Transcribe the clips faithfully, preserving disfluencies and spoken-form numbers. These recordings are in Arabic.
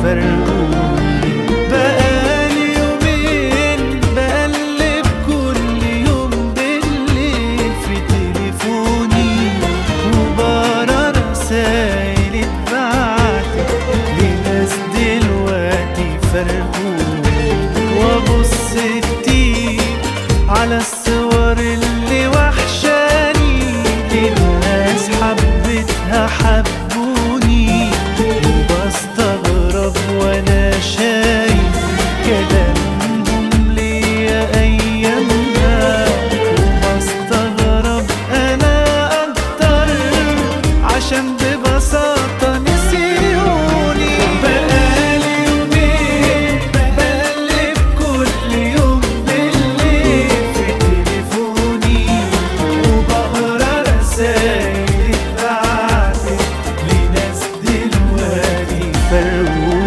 فرقوني. بقالي يومين بقلب كل يوم بالليل في تليفوني، وبقرا رسايل اتبعتت لناس دلوقتي فرقوني، وابص كتير على الصور اللي وحشاني للناس حبتها حبوني، وبستغرب وانا شايف كلامهم ليا ايامها، وبستغرب انا اكتر عشان ببساطة نسيوني. بقالي يومين بقلب كل يوم بالليل في تليفوني، وبقرا رسايل اتبعتت لناس دلوقتي فرقوني.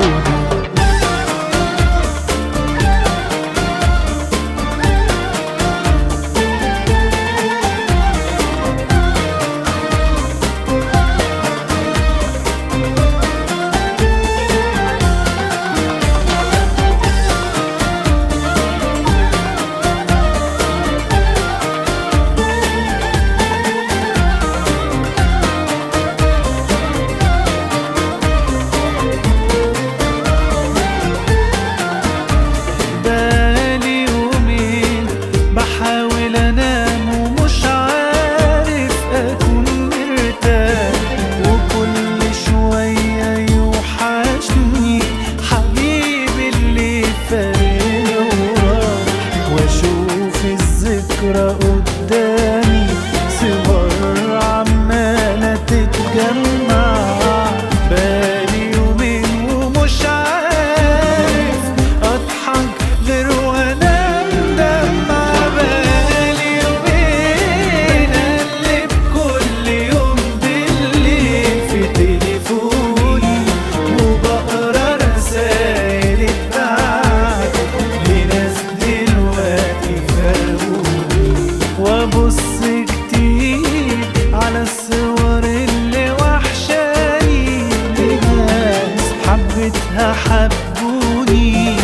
بقالي يومين بحاول انام ومش عارف اكون مرتاح، وكل شوية يوحشني حبيبي اللي فارقنا وراح، واشوف الذكرى قدامي صور عمالة تتجمع. بقالي يومين ومش عارف اضحك غير وانا مدمع. بقالي يومين اقلب كل يوم بالليل في تليفوني، وبقرا رسايل اتبعتت لناس دلوقتي فرقوني، وابص كتير على الصور اللي وحشاني لناس حبتها حبوني،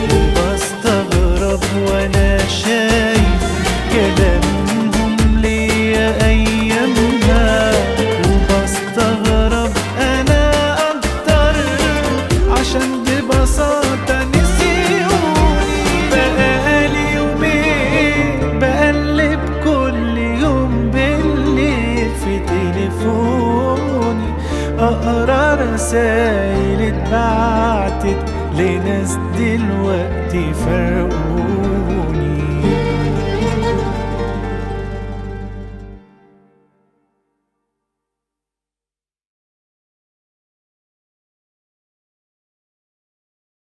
وبستغرب وانا شايف كلامهم ليا ايامها، وبستغرب انا اكتر عشان ببساطة نسيوني. بقالي يومين بقلب كل يوم بالليل في تليفوني، اقرا رسايل اتبعتت لناس دلوقتي فرقوني.